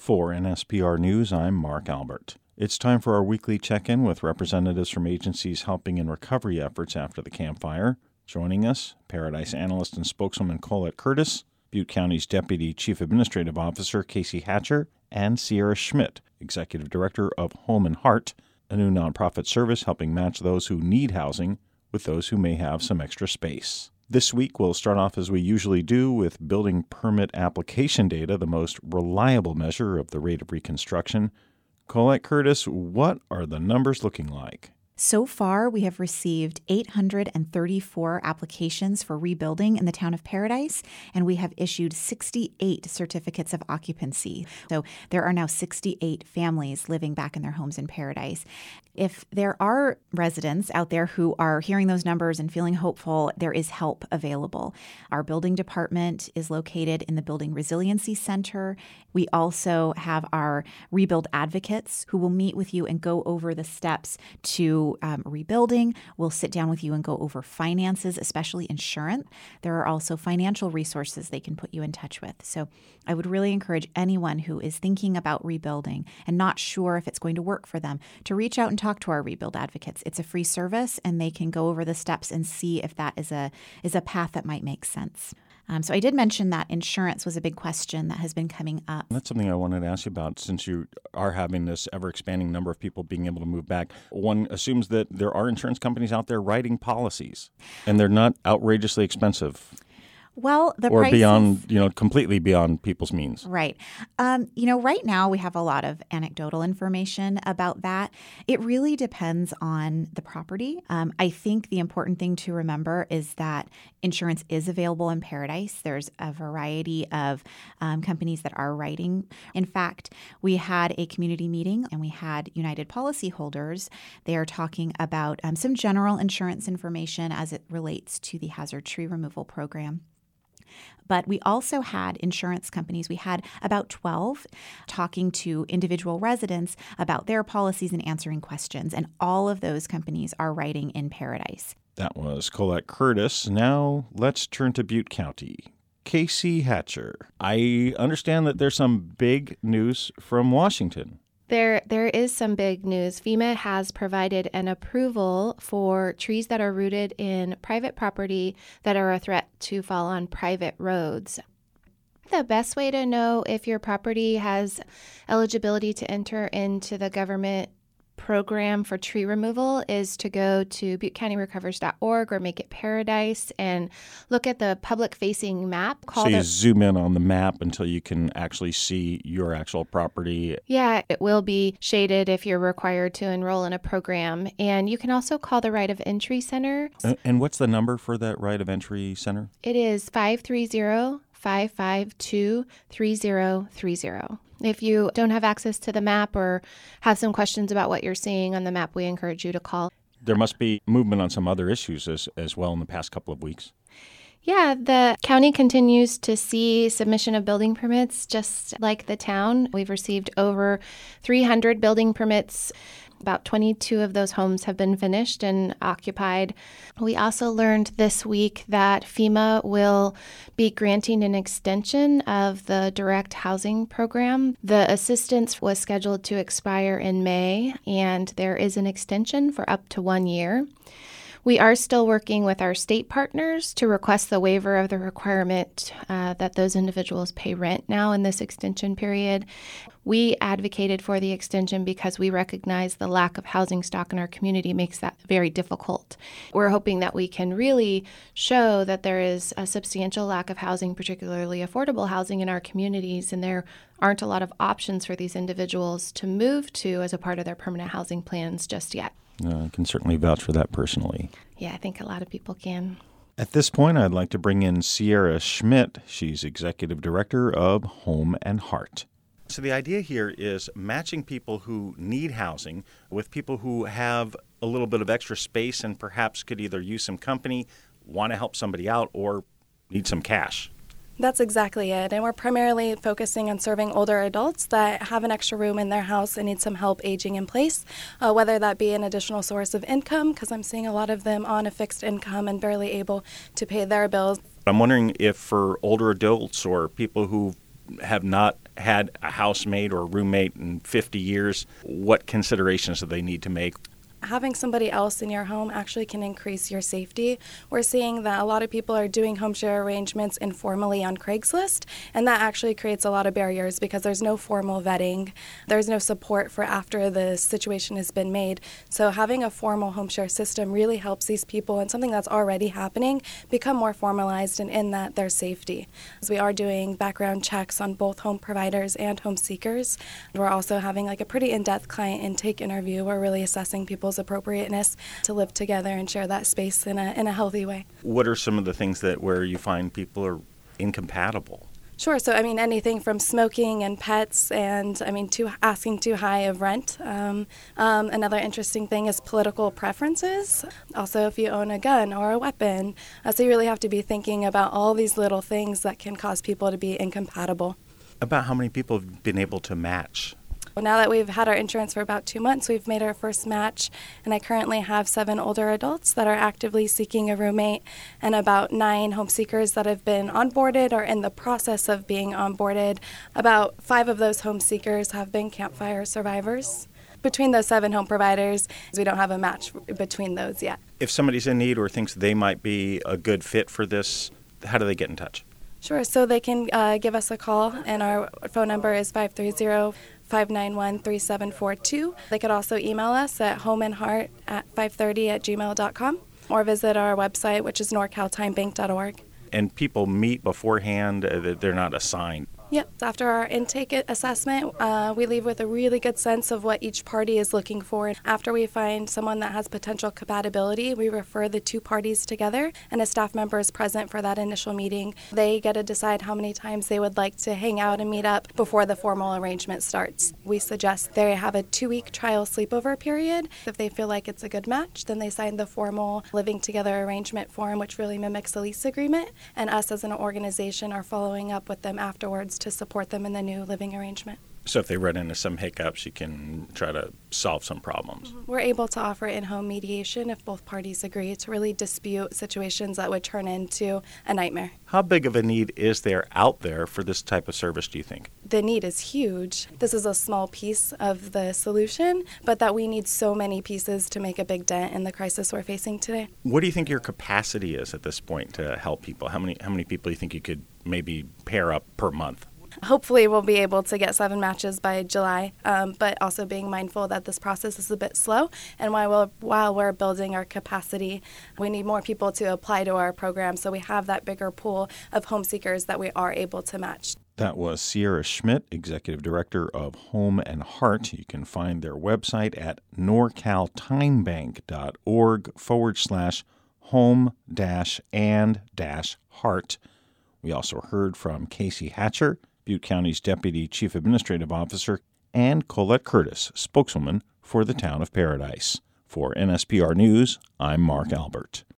For NSPR News, I'm Mark Albert. It's time for our weekly check-in with representatives from agencies helping in recovery efforts after the Camp Fire. Joining us, Paradise analyst and spokeswoman Colette Curtis, Butte County's Deputy Chief Administrative Officer Casey Hatcher, and Sierra Schmidt, Executive Director of Home and Heart, a new nonprofit service helping match those who need housing with those who may have some extra space. This week, we'll start off as we usually do with building permit application data, the most reliable measure of the rate of reconstruction. Colette Curtis, what are the numbers looking like? So far, we have received 834 applications for rebuilding in the town of Paradise, and we have issued 68 certificates of occupancy. So there are now 68 families living back in their homes in Paradise. If there are residents out there who are hearing those numbers and feeling hopeful, there is help available. Our building department is located in the Building Resiliency Center. We also have our rebuild advocates who will meet with you and go over the steps to rebuilding. We'll sit down with you and go over finances, especially insurance. There are also financial resources they can put you in touch with. So I would really encourage anyone who is thinking about rebuilding and not sure if it's going to work for them to reach out and talk to our rebuild advocates. It's a free service, and they can go over the steps and see if that is a path that might make sense. So I did mention that insurance was a big question that has been coming up. That's something I wanted to ask you about since you are having this ever-expanding number of people being able to move back. One assumes that there are insurance companies out there writing policies, and they're not outrageously expensive. Well, the or prices, beyond, completely beyond people's means. Right. Right now we have a lot of anecdotal information about that. It really depends on the property. I think the important thing to remember is that insurance is available in Paradise. There's a variety of companies that are writing. In fact, we had a community meeting and we had United policyholders. They are talking about some general insurance information as it relates to the hazard tree removal program. But we also had insurance companies. We had about 12 talking to individual residents about their policies and answering questions. And all of those companies are writing in Paradise. That was Colette Curtis. Now let's turn to Butte County. Casey Hatcher. I understand that there's some big news from Washington. There is some big news. FEMA has provided an approval for trees that are rooted in private property that are a threat to fall on private roads. The best way to know if your property has eligibility to enter into the government program for tree removal is to go to ButteCountyRecovers.org or Make It Paradise and look at the public-facing map. So you zoom in on the map until you can actually see your actual property. Yeah, it will be shaded if you're required to enroll in a program. And you can also call the Right of Entry Center. And what's the number for that Right of Entry Center? It is 530-552-3030. If you don't have access to the map or have some questions about what you're seeing on the map, we encourage you to call. There must be movement on some other issues as well in the past couple of weeks. Yeah, the county continues to see submission of building permits just like the town. We've received over 300 building permits. About 22 of those homes have been finished and occupied. We also learned this week that FEMA will be granting an extension of the direct housing program. The assistance was scheduled to expire in May, and there is an extension for up to 1 year. We are still working with our state partners to request the waiver of the requirement that those individuals pay rent now in this extension period. We advocated for the extension because we recognize the lack of housing stock in our community makes that very difficult. We're hoping that we can really show that there is a substantial lack of housing, particularly affordable housing in our communities, and there aren't a lot of options for these individuals to move to as a part of their permanent housing plans just yet. I can certainly vouch for that personally. Yeah, I think a lot of people can. At this point, I'd like to bring in Sierra Schmidt. She's Executive Director of Home and Heart. So the idea here is matching people who need housing with people who have a little bit of extra space and perhaps could either use some company, want to help somebody out, or need some cash. That's exactly it. And we're primarily focusing on serving older adults that have an extra room in their house and need some help aging in place, whether that be an additional source of income, because I'm seeing a lot of them on a fixed income and barely able to pay their bills. I'm wondering if for older adults or people who have not had a housemate or roommate in 50 years, what considerations do they need to make? Having somebody else in your home actually can increase your safety. We're seeing that a lot of people are doing home share arrangements informally on Craigslist, and that actually creates a lot of barriers because there's no formal vetting. There's no support for after the situation has been made. So having a formal home share system really helps these people, and something that's already happening, become more formalized and in that their safety. As we are doing background checks on both home providers and home seekers. We're also having a pretty in-depth client intake interview. We're really assessing people's appropriateness to live together and share that space in a healthy way. What are some of the things where you find people are incompatible? Sure. So, anything from smoking and pets and, asking too high of rent. Another interesting thing is political preferences. Also, if you own a gun or a weapon. So you really have to be thinking about all these little things that can cause people to be incompatible. About how many people have been able to match? Well, now that we've had our insurance for about 2 months, we've made our first match, and I currently have 7 older adults that are actively seeking a roommate and about 9 home seekers that have been onboarded or in the process of being onboarded. About 5 of those home seekers have been campfire survivors. Between those 7 home providers, we don't have a match between those yet. If somebody's in need or thinks they might be a good fit for this, how do they get in touch? Sure. So they can give us a call, and our phone number is 530-591-3742. They could also email us at homeandheart@530@gmail.com or visit our website, which is norcaltimebank.org. And people meet beforehand, they're not assigned. Yep. After our intake assessment, we leave with a really good sense of what each party is looking for. After we find someone that has potential compatibility, we refer the 2 parties together, and a staff member is present for that initial meeting. They get to decide how many times they would like to hang out and meet up before the formal arrangement starts. We suggest they have a 2-week trial sleepover period. If they feel like it's a good match, then they sign the formal living together arrangement form, which really mimics a lease agreement, and us as an organization are following up with them afterwards to support them in the new living arrangement. So if they run into some hiccups, you can try to solve some problems. We're able to offer in-home mediation if both parties agree to really dispute situations that would turn into a nightmare. How big of a need is there out there for this type of service, do you think? The need is huge. This is a small piece of the solution, but that we need so many pieces to make a big dent in the crisis we're facing today. What do you think your capacity is at this point to help people? How many people do you think you could maybe pair up per month? Hopefully we'll be able to get 7 matches by July, but also being mindful that this process is a bit slow. And while we're building our capacity, we need more people to apply to our program so we have that bigger pool of home seekers that we are able to match. That was Sierra Schmidt, Executive Director of Home and Heart. You can find their website at norcaltimebank.org/home-and-heart. We also heard from Casey Hatcher, Butte County's Deputy Chief Administrative Officer, and Colette Curtis, spokeswoman for the town of Paradise. For NSPR News, I'm Mark Albert.